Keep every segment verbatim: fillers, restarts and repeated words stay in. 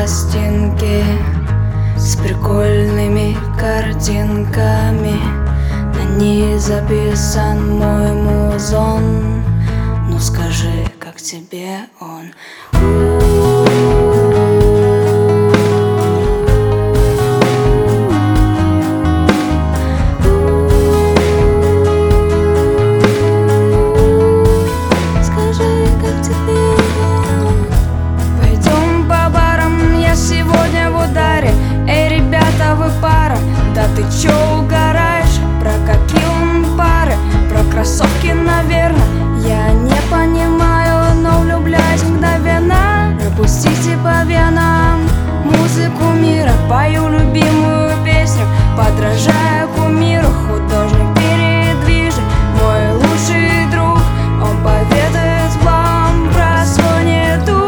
пластинки с прикольными картинками. На ней записан мой музон. Ну скажи, как тебе он? Ты чё угораешь? Про какие он пары? Про кроссовки, наверное. Я не понимаю, но влюбляюсь мгновенно. Пропустите по венам музыку мира. Пою любимую песню, подражая кумиру. Художник передвижен, мой лучший друг. Он поведает вам про свой недуг.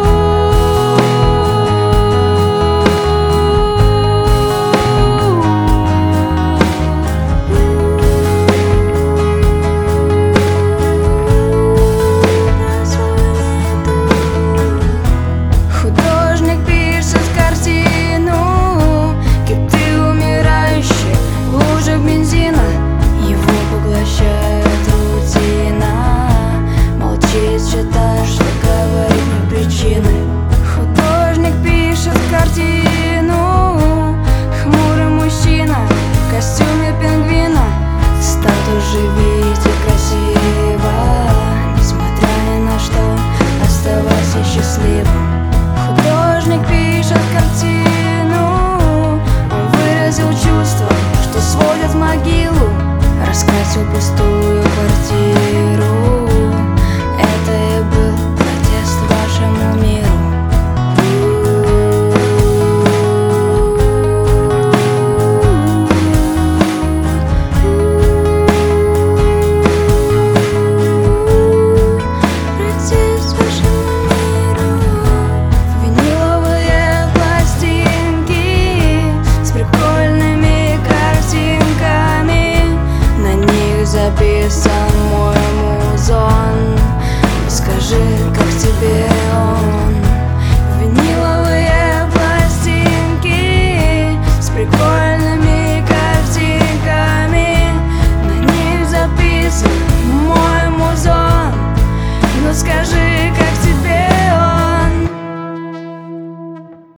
Живите красиво, несмотря ни на что, оставайся счастливым. Художник пишет картину, он выразил чувства, что сводят в могилу, раскрасил пустую квартиру. Это и был протест вашему миру. Записан мой музон. Скажи, как тебе